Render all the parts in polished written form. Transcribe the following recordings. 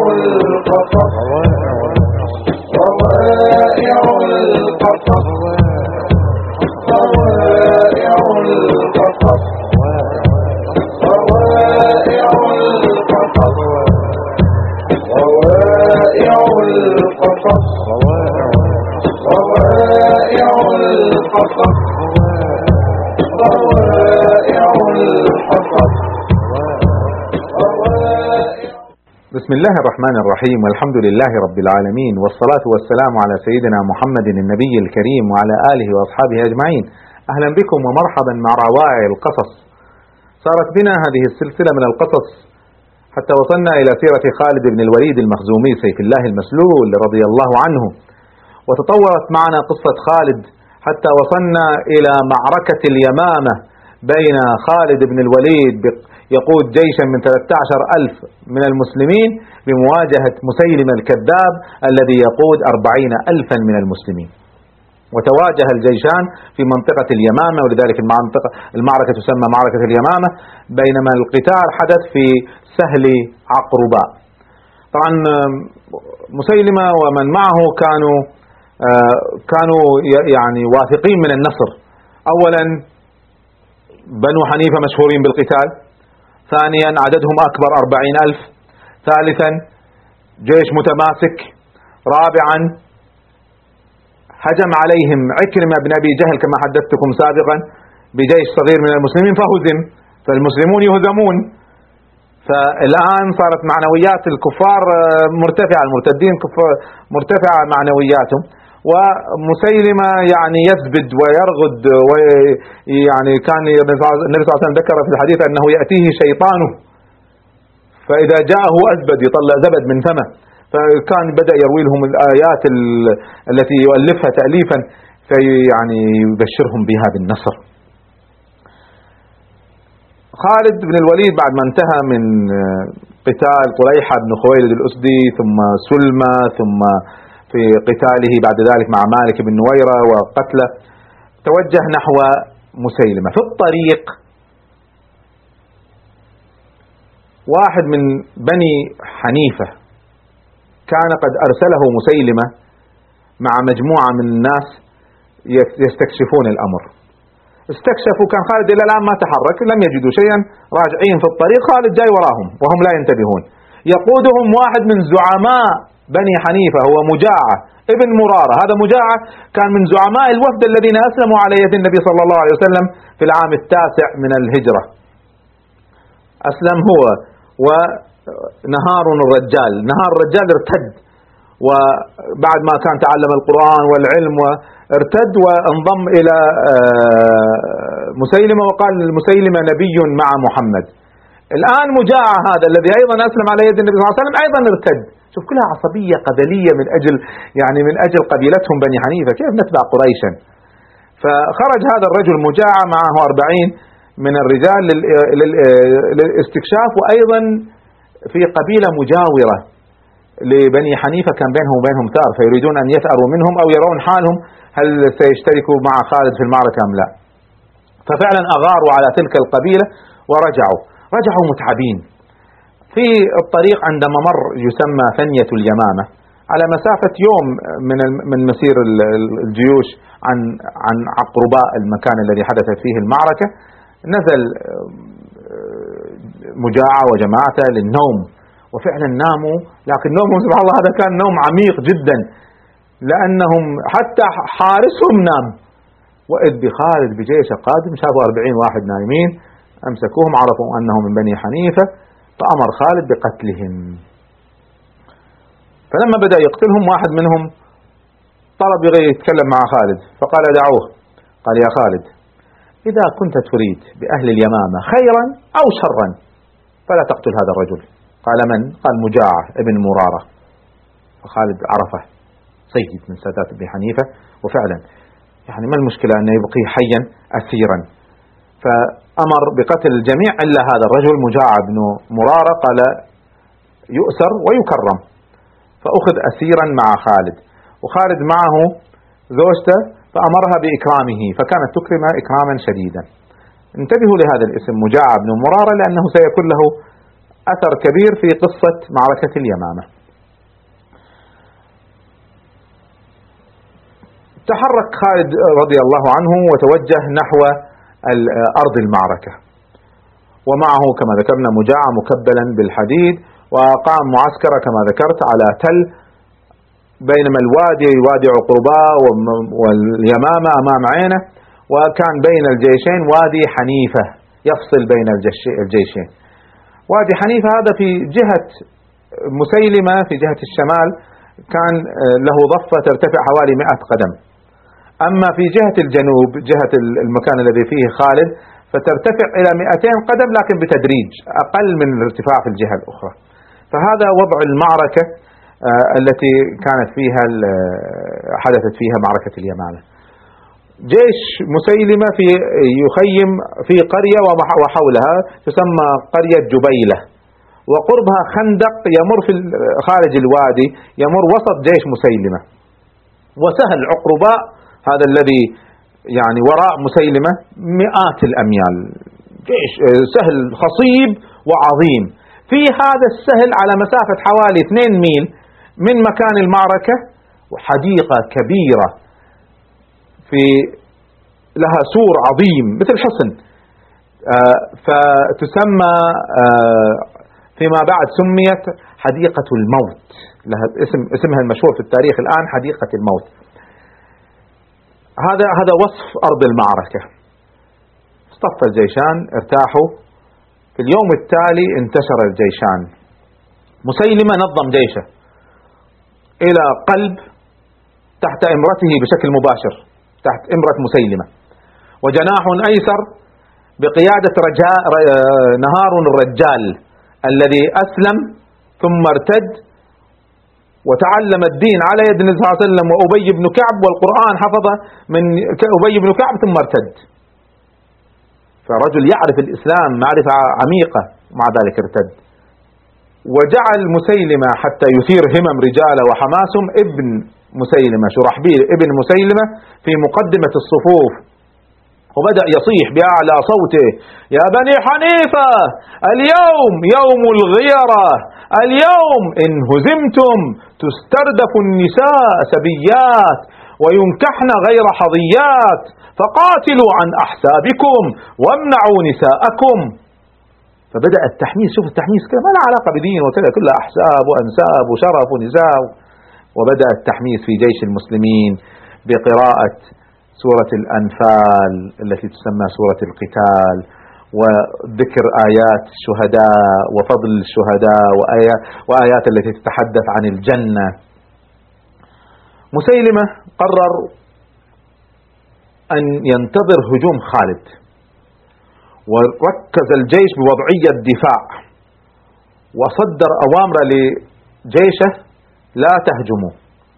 القصص روائع القصص روائع القصص روائع القصص روائع القصص روائع القصص روائع القصص. بسم الله الرحمن الرحيم، والحمد لله رب العالمين، والصلاة والسلام على سيدنا محمد النبي الكريم وعلى آله وأصحابه أجمعين. أهلا بكم ومرحبا مع روائع القصص. صارت بنا هذه السلسلة من القصص حتى وصلنا إلى سيرة خالد بن الوليد المخزومي سيف الله المسلول رضي الله عنه، وتطورت معنا قصة خالد حتى وصلنا إلى معركة اليمامة بين خالد بن الوليد يقود جيشا من 13,000 من المسلمين بمواجهة مسيلمة الكذاب الذي يقود 40,000 من المسلمين. وتواجه الجيشان في منطقة اليمامة، ولذلك المعركة تسمى معركة اليمامة، بينما القتال حدث في سهل عقرباء. طبعا مسيلمة ومن معه كانوا يعني واثقين من النصر. أولا بنو حنيفة مشهورين بالقتال، ثانيا عددهم أكبر 40,000، ثالثا جيش متماسك، رابعا هجم عليهم عكرمة بن أبي جهل كما حدثتكم سابقا بجيش صغير من المسلمين فهزم، فالمسلمون يهزمون. فالآن صارت معنويات الكفار مرتفعة، المرتدين مرتفعة معنوياتهم، ومسيلمة يعني يزبد ويرغد، ويعني كان النبي صلى الله عليه وسلم ذكر في الحديث أنه يأتيه شيطانه فإذا جاءه أزبد، يطلع زبد من فمه، فكان بدأ يروي لهم الآيات التي يؤلفها تأليفا يعني يبشرهم بها بالنصر. خالد بن الوليد بعد ما انتهى من قتال قريحة بن خويلد الأسدي ثم سلمى ثم في قتاله بعد ذلك مع مالك بن نويرة وقتله، توجه نحو مسيلمة. في الطريق واحد من بني حنيفة كان قد أرسله مسيلمة مع مجموعة من الناس يستكشفون الأمر. استكشفوا، كان خالد إلى الآن ما تحرك، لم يجدوا شيئا، راجعين في الطريق، خالد جاي وراهم وهم لا ينتبهون. يقودهم واحد من زعماء بني حنيفة، هو مجاعة ابن مرارة. هذا مجاعة كان من زعماء الوفد الذين أسلموا على يد النبي صلى الله عليه وسلم في العام 9 من الهجرة. أسلم هو ونهار الرجال. نهار الرجال ارتد، وبعد ما كان تعلم القرآن والعلم وارتد وانضم إلى مسيلمة، وقال مسيلمة نبي مع محمد. الآن مجاعة هذا الذي أيضا أسلم على يد النبي صلى الله عليه وسلم أيضا ارتد. شوف، كلها عصبية قبلية من أجل قبيلتهم بني حنيفة، كيف نتبع قريشا. فخرج هذا الرجل مجاعة معه 40 من الرجال للاستكشاف، وأيضا في قبيلة مجاورة لبني حنيفة كان بينهم وبينهم ثار، فيريدون أن يثأروا منهم أو يرون حالهم هل سيشتركوا مع خالد في المعركة أم لا. ففعلا أغاروا على تلك القبيلة ورجعوا متعبين. في الطريق عندما مر يسمى ثنية اليمامة على مسافة يوم من مسير الجيوش عن عقرباء، المكان الذي حدثت فيه المعركة، نزل مجاعة وجماعته للنوم، وفعلا ناموا، لكن نومهم سبحان الله هذا كان نوم عميق جدا، لأنهم حتى حارسهم نام. وإذ بخالد بجيش قادم، شافوا 40 واحد نايمين، أمسكوهم، عرفوا أنهم من بني حنيفة، فأمر خالد بقتلهم. فلما بدأ يقتلهم، واحد منهم طلب يتكلم مع خالد، فقال دعوه. قال يا خالد، إذا كنت تريد بأهل اليمامة خيرا أو شرا فلا تقتل هذا الرجل. قال من؟ قال مجاعة ابن مرارة. فخالد عرفه، سيد من سادات بني حنيفة، وفعلا يعني ما المشكلة أن يبقي حيا أسيرا. فأمر بقتل الجميع إلا هذا الرجل مجاعة بن مرارة، قال يؤسر ويكرم. فأخذ أسيرا مع خالد، وخالد معه زوجته، فأمرها بإكرامه، فكانت تكرمه إكراما شديدا. انتبهوا لهذا الاسم مجاعة بن مرارة، لأنه سيكون له أثر كبير في قصة معركة اليمامة. تحرك خالد رضي الله عنه وتوجه نحو أرض المعركة، ومعه كما ذكرنا مجاعة مكبلا بالحديد، وقام معسكرة كما ذكرت على تل، بينما الوادي وادي عقرباء واليمامة أمام عينه، وكان بين الجيشين وادي حنيفة يفصل بين الجيشين. وادي حنيفة هذا في جهة مسيلمة في جهة الشمال، كان له ضفة ترتفع حوالي 100 قدم. أما في جهة الجنوب جهة المكان الذي فيه خالد فترتفع إلى 200 قدم لكن بتدريج أقل من الارتفاع في الجهة الأخرى. فهذا وضع المعركة التي كانت فيها حدثت فيها معركة اليمامة. جيش مسيلمة يخيم في قرية وحولها تسمى قرية جبيلة، وقربها خندق يمر في خارج الوادي، يمر وسط جيش مسيلمة. وسهل عقرباء هذا الذي يعني وراء مسيلمة 100 الأميال، جيش سهل خصيب وعظيم. في هذا السهل على مسافة حوالي 2 ميل من مكان المعركة وحديقة كبيرة في لها سور عظيم مثل حصن، فتسمى فيما بعد سميت حديقة الموت، لها اسمها المشهور في التاريخ الآن حديقة الموت. هذا وصف أرض المعركة. اصطف الجيشان، ارتاحوا. في اليوم التالي انتشر الجيشان. مسيلمة نظم جيشه إلى قلب تحت إمرته بشكل مباشر، تحت إمرة مسيلمة، وجناح أيسر بقيادة نهار الرجال الذي أسلم ثم ارتد وتعلم الدين على يد النبي صلى الله عليه وسلم وأبي بن كعب، والقرآن حفظه من أبي بن كعب ثم ارتد. فرجل يعرف الإسلام معرفة عميقة، مع ذلك ارتد. وجعل مسيلمة حتى يثير همم رجاله وحماسهم ابن مسيلمة شرحبيل ابن مسيلمة في مقدمة الصفوف، وبدأ يصيح بأعلى صوته: يا بني حنيفة، اليوم يوم الغيرة، اليوم إن هزمتم تستردف النساء سبيات وينكحن غير حظيات، فقاتلوا عن أحسابكم وامنعوا نساءكم. فبدأ التحميس، شوف التحميس كده ما له علاقة بدين وكذا، كلها أحساب وأنساب وشرف ونساء. وبدأ التحميس في جيش المسلمين بقراءة سورة الأنفال التي تسمى سورة القتال، وذكر آيات الشهداء وفضل الشهداء وآيات التي تتحدث عن الجنة. مسيلمة قرر أن ينتظر هجوم خالد، وركز الجيش بوضعية دفاع، وصدر أوامر لجيشه: لا تهجموا،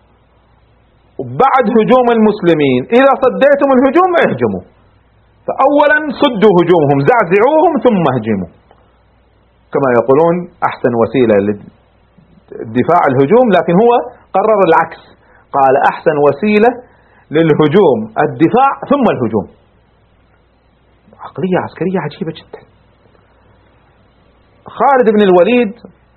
وبعد هجوم المسلمين إذا صديتم الهجوم اهجموا. فأولا صدوا هجومهم، زعزعوهم ثم اهجموا. كما يقولون أحسن وسيلة للدفاع الهجوم، لكن هو قرر العكس، قال أحسن وسيلة للهجوم الدفاع ثم الهجوم. عقلية عسكرية عجيبة جدا. خالد بن الوليد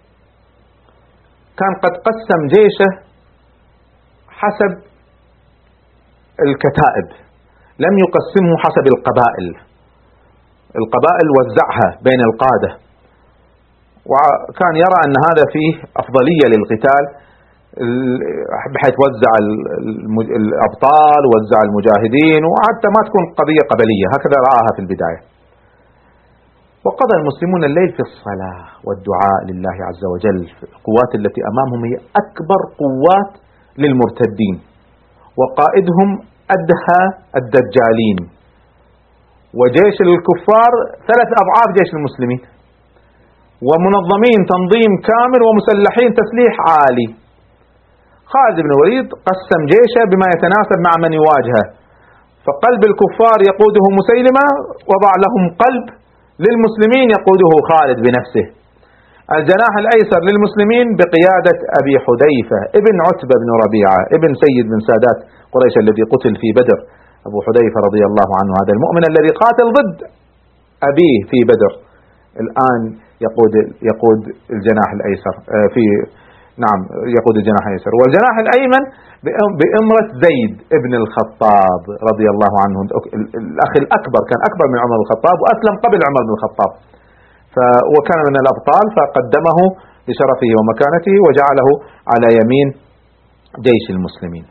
كان قد قسم جيشه حسب الكتائب، لم يقسمه حسب القبائل. القبائل وزعها بين القادة، وكان يرى أن هذا فيه أفضلية للقتال، بحيث وزع الأبطال ووزع المجاهدين، وحتى ما تكون قضية قبلية، هكذا رآها في البداية. وقضى المسلمون الليل في الصلاة والدعاء لله عز وجل. القوات التي أمامهم هي أكبر قوات للمرتدين، وقائدهم أدهى الدجالين، وجيش الكفار 3 أضعاف جيش المسلمين، ومنظمين تنظيم كامل ومسلحين تسليح عالي. خالد بن الوليد قسم جيشه بما يتناسب مع من يواجهه، فقلب الكفار يقوده مسيلمة، وضع لهم قلب للمسلمين يقوده خالد بنفسه. الجناح الأيسر للمسلمين بقيادة أبي حذيفة ابن عتبة بن ربيعة ابن سيد من سادات قريش الذي قتل في بدر. أبو حذيفة رضي الله عنه هذا المؤمن الذي قاتل ضد أبيه في بدر، الآن يقود الجناح الأيسر في نعم يقود الجناح الأيسر، والجناح الأيمن بإمرة زيد ابن الخطاب رضي الله عنه، الأخ الأكبر، كان أكبر من عمر بن الخطاب وأسلم قبل عمر بن الخطاب، وكان من الأبطال، فقدمه لشرفه ومكانته وجعله على يمين جيش المسلمين،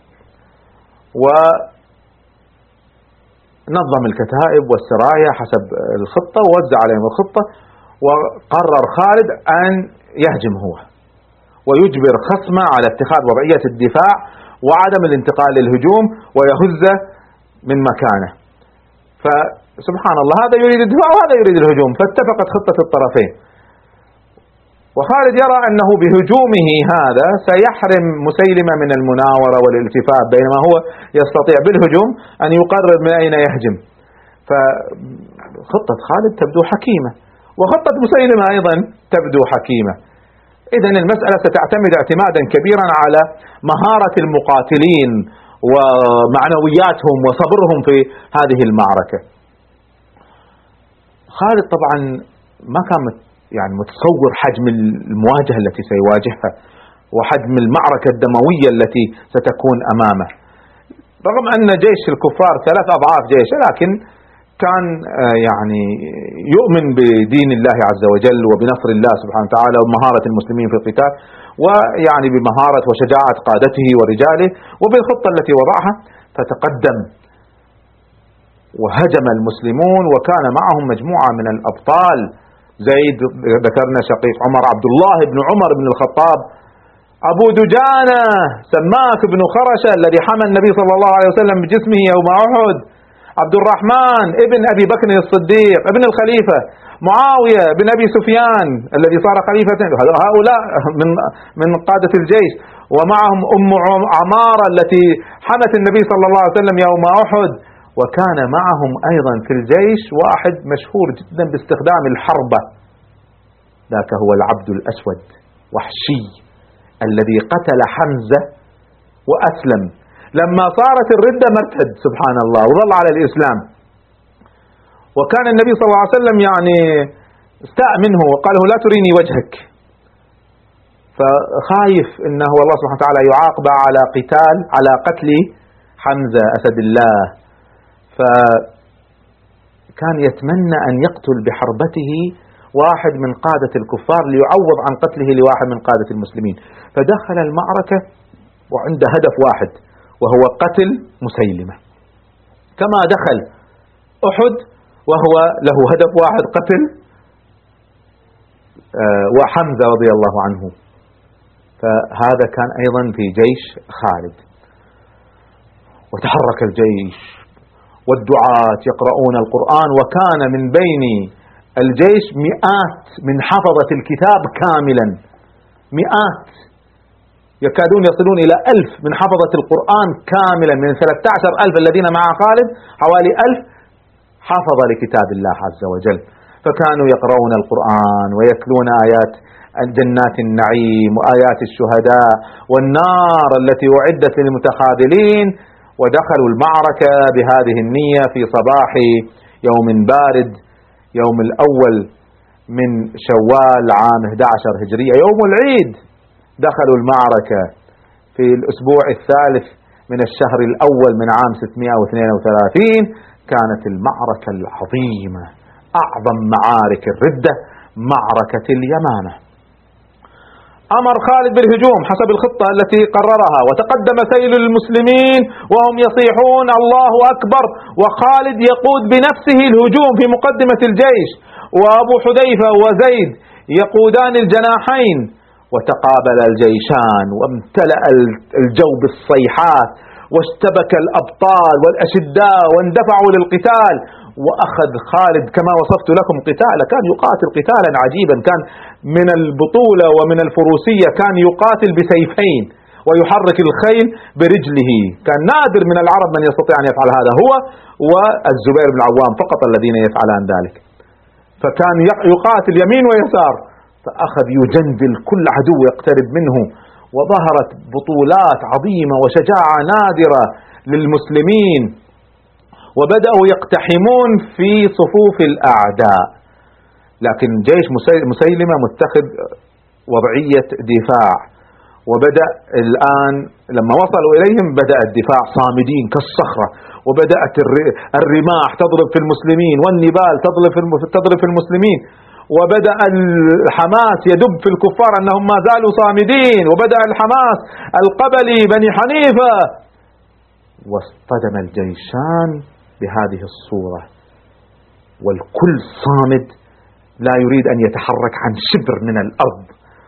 ونظم الكتائب والسرايا حسب الخطة ووزع عليهم الخطة. وقرر خالد أن يهجم هو ويجبر خصمه على اتخاذ وضعية الدفاع وعدم الانتقال للهجوم ويهزه من مكانه. فسبحان الله، هذا يريد الدفاع وهذا يريد الهجوم، فاتفقت خطة الطرفين. وخالد يرى أنه بهجومه هذا سيحرم مسيلمة من المناورة والالتفات، بينما هو يستطيع بالهجوم أن يقرر من أين يهجم. فخطة خالد تبدو حكيمة، وخطة مسيلمة أيضا تبدو حكيمة. إذن المسألة ستعتمد اعتمادا كبيرا على مهارة المقاتلين ومعنوياتهم وصبرهم في هذه المعركة. خالد طبعا ما كان متصور حجم المواجهة التي سيواجهها وحجم المعركة الدموية التي ستكون أمامه، رغم أن جيش الكفار 3 أضعاف جيشه، لكن كان يؤمن بدين الله عز وجل وبنصر الله سبحانه وتعالى ومهارة المسلمين في القتال، بمهارة وشجاعة قادته ورجاله وبالخطة التي وضعها. فتقدم وهجم المسلمون، وكان معهم مجموعة من الأبطال، زيد ذكرنا شقيق عمر، عبد الله بن عمر بن الخطاب، أبو دجانة سماك بن خرشة الذي حمى النبي صلى الله عليه وسلم بجسمه يوم أحد، عبد الرحمن ابن أبي بكر الصديق ابن الخليفة، معاوية بن أبي سفيان الذي صار خليفة، هؤلاء من قادة الجيش، ومعهم أم عمارة التي حمت النبي صلى الله عليه وسلم يوم أحد. وكان معهم أيضا في الجيش واحد مشهور جدا باستخدام الحربة، ذاك هو العبد الأسود وحشي الذي قتل حمزة وأسلم، لما صارت الردة مرتد سبحان الله وظل على الإسلام. وكان النبي صلى الله عليه وسلم استاء منه وقال له لا تريني وجهك، فخايف انه الله سبحانه وتعالى يعاقب على قتل حمزة أسد الله، فكان يتمنى أن يقتل بحربته واحد من قادة الكفار ليعوض عن قتله لواحد من قادة المسلمين. فدخل المعركة وعنده هدف واحد وهو قتل مسيلمة، كما دخل أحد وهو له هدف واحد قتل وحمزة رضي الله عنه. فهذا كان أيضا في جيش خالد. وتحرك الجيش والدعاة يقرؤون القرآن، وكان من بين الجيش مئات من حفظة الكتاب كاملا، مئات يكادون يصلون إلى 1000 من حفظة القرآن كاملا، من 13,000 الذين مع خالد حوالي 1000 حافظ لكتاب الله عز وجل. فكانوا يقرؤون القرآن ويتلون آيات جنات النعيم وآيات الشهداء والنار التي أعدت للمتخاذلين. ودخلوا المعركة بهذه النية في صباح يوم بارد، يوم الأول من شوال عام 11 هجرية، يوم العيد. دخلوا المعركة في الأسبوع الثالث من الشهر الأول من عام 632. كانت المعركة العظيمة، أعظم معارك الردة، معركة اليمامة. أمر خالد بالهجوم حسب الخطة التي قررها، وتقدم سيل المسلمين وهم يصيحون الله أكبر، وخالد يقود بنفسه الهجوم في مقدمة الجيش، وأبو حذيفة وزيد يقودان الجناحين. وتقابل الجيشان وامتلأ الجو بالصيحات، واشتبك الأبطال والأشداء واندفعوا للقتال. وأخذ خالد كما وصفت لكم قتالا، كان يقاتل قتالا عجيبا، كان من البطولة ومن الفروسية، كان يقاتل بسيفين ويحرك الخيل برجله. كان نادر من العرب من يستطيع أن يفعل هذا، هو والزبير بن العوام فقط الذين يفعلان ذلك. فكان يقاتل يمين ويسار، فأخذ يجندل كل عدو يقترب منه. وظهرت بطولات عظيمة وشجاعة نادرة للمسلمين، وبدأوا يقتحمون في صفوف الأعداء. لكن جيش مسيلمة متخذ وضعية دفاع، وبدأ الآن لما وصلوا إليهم بدأ الدفاع صامدين كالصخرة، وبدأت الرماح تضرب في المسلمين والنبال تضرب في المسلمين، وبدأ الحماس يدب في الكفار أنهم ما زالوا صامدين، وبدأ الحماس القبلي بني حنيفة، واصطدم الجيشان بهذه الصورة والكل صامد لا يريد أن يتحرك عن شبر من الأرض.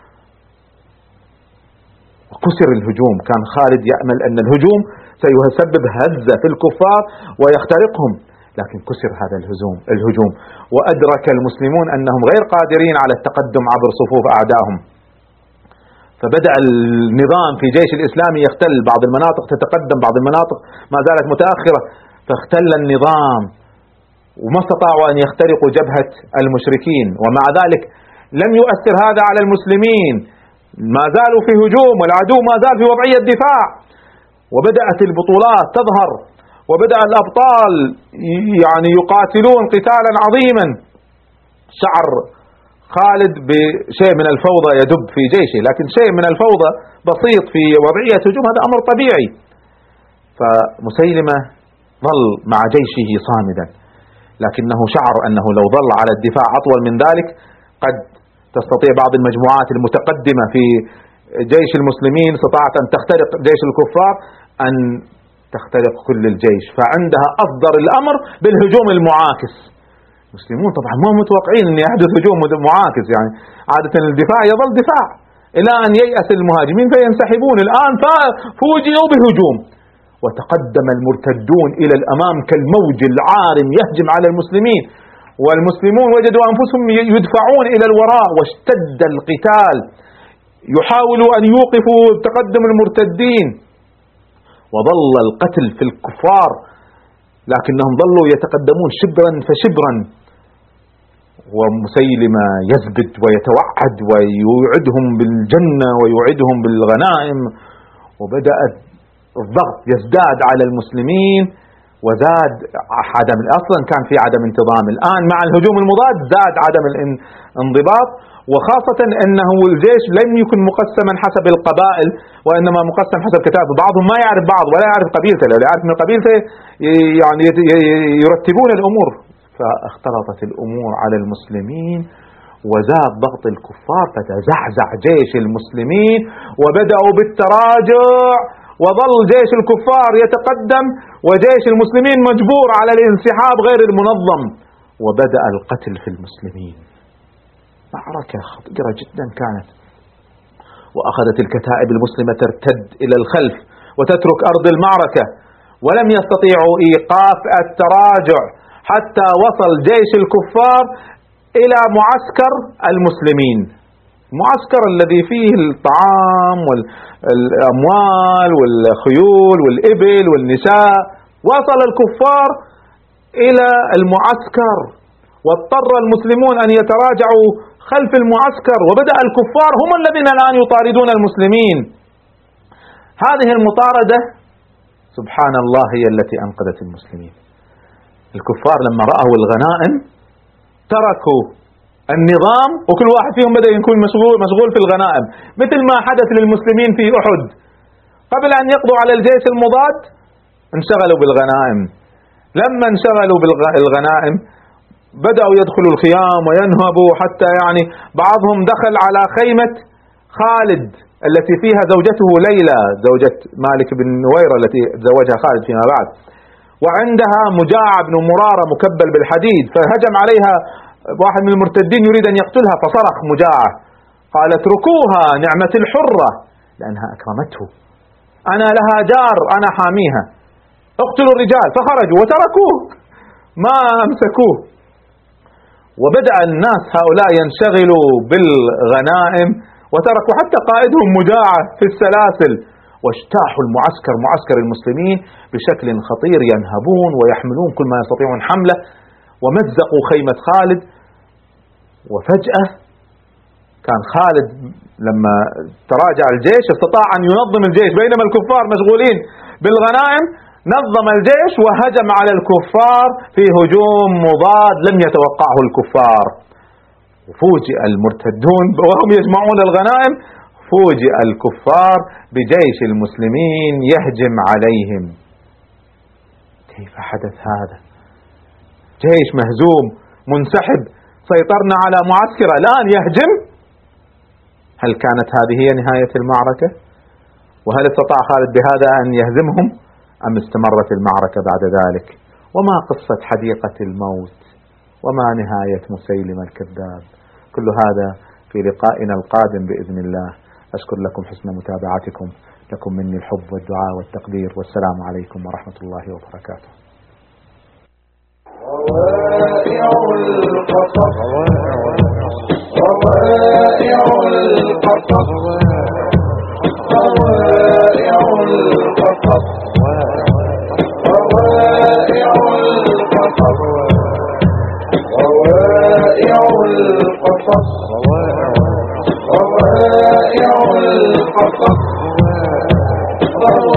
وكسر الهجوم، كان خالد يأمل أن الهجوم سيسبب هزة في الكفار ويخترقهم، لكن كسر هذا الهجوم، وأدرك المسلمون أنهم غير قادرين على التقدم عبر صفوف أعدائهم، فبدأ النظام في جيش الإسلامي يختل، بعض المناطق تتقدم، بعض المناطق ما زالت متأخرة، فاختل النظام وما استطاعوا أن يخترقوا جبهة المشركين. ومع ذلك لم يؤثر هذا على المسلمين، ما زالوا في هجوم والعدو ما زال في وضعية دفاع، وبدأت البطولات تظهر، وبدأ الأبطال يعني يقاتلون قتالا عظيما. شعر خالد بشيء من الفوضى يدب في جيشه، لكن شيء من الفوضى بسيط في وضعية هجوم هذا أمر طبيعي. فمسيلمة ظل مع جيشه صامدا، لكنه شعر أنه لو ظل على الدفاع أطول من ذلك قد تستطيع بعض المجموعات المتقدمة في جيش المسلمين استطاعت أن تخترق جيش الكفار أن تخترق كل الجيش، فعندها أصدر الأمر بالهجوم المعاكس. المسلمون طبعا ما متوقعين أن يحدث هجوم معاكس، يعني عادة الدفاع يظل دفاع إلى أن ييأس المهاجمين فينسحبون. الآن فوجئوا بهجوم، وتقدم المرتدون إلى الأمام كالموج العارم يهجم على المسلمين، والمسلمون وجدوا أنفسهم يدفعون إلى الوراء، واشتد القتال، يحاولوا أن يوقفوا تقدم المرتدين، وظل القتل في الكفار، لكنهم ظلوا يتقدمون شبرا فشبرا، ومسيلمة يزبد ويتوعد ويوعدهم بالجنة ويوعدهم بالغنائم، وبدأ الضغط يزداد على المسلمين، وزاد أصلا كان في عدم انتظام، الآن مع الهجوم المضاد زاد عدم الانضباط، وخاصة أنه الجيش لم يكن مقسما حسب القبائل، وإنما مقسم حسب كتاب، بعضهم ما يعرف بعض ولا يعرف قبيلته، لو يعرف من قبيلته يعني يرتبون الأمور، فاختلطت الأمور على المسلمين وزاد ضغط الكفار، فتزعزع جيش المسلمين وبدأوا بالتراجع، وظل جيش الكفار يتقدم وجيش المسلمين مجبور على الانسحاب غير المنظم، وبدأ القتل في المسلمين. معركة خطيرة جدا كانت، وأخذت الكتائب المسلمة ترتد إلى الخلف وتترك أرض المعركة، ولم يستطيعوا إيقاف التراجع حتى وصل جيش الكفار إلى معسكر المسلمين، المعسكر الذي فيه الطعام والأموال والخيول والإبل والنساء. وصل الكفار إلى المعسكر، واضطر المسلمون أن يتراجعوا خلف المعسكر، وبدأ الكفار هم الذين الآن يطاردون المسلمين. هذه المطاردة سبحان الله هي التي أنقذت المسلمين. الكفار لما رأوا الغنائم تركوا النظام، وكل واحد فيهم بدأ يكون مشغول في الغنائم، مثل ما حدث للمسلمين في أحد، قبل أن يقضوا على الجيش المضاد انشغلوا بالغنائم. لما انشغلوا بالغنائم بدأوا يدخلوا الخيام وينهبوا، حتى يعني بعضهم دخل على خيمة خالد التي فيها زوجته ليلى زوجة مالك بن نويرة التي تزوجها خالد فيما بعد، وعندها مجاع بن مرارة مكبل بالحديد، فهجم عليها واحد من المرتدين يريد أن يقتلها، فصرخ مجاعة قال اتركوها نعمة الحرة لأنها أكرمته، أنا لها جار أنا حاميها، اقتلوا الرجال. فخرجوا وتركوه ما أمسكوه، وبدأ الناس هؤلاء ينشغلوا بالغنائم، وتركوا حتى قائدهم مجاعة في السلاسل، واجتاحوا المعسكر معسكر المسلمين بشكل خطير، ينهبون ويحملون كل ما يستطيعون حمله، ومزقوا خيمة خالد. وفجأة كان خالد لما تراجع الجيش استطاع أن ينظم الجيش، بينما الكفار مشغولين بالغنائم نظم الجيش وهجم على الكفار في هجوم مضاد لم يتوقعه الكفار. وفوجئ المرتدون وهم يجمعون الغنائم، فوجئ الكفار بجيش المسلمين يهجم عليهم. كيف حدث هذا؟ جيش مهزوم منسحب، سيطرنا على معسكر الآن يهجم. هل كانت هذه هي نهاية المعركة؟ وهل استطاع خالد بهذا أن يهزمهم أم استمرت المعركة بعد ذلك؟ وما قصة حديقة الموت؟ وما نهاية مسيلمة الكذاب؟ كل هذا في لقائنا القادم بإذن الله. أشكر لكم حسن متابعتكم، لكم مني الحب والدعاء والتقدير، والسلام عليكم ورحمة الله وبركاته. روائع القصص، روائع القصص، روائع القصص، روائع القصص، روائع القصص، روائع القصص.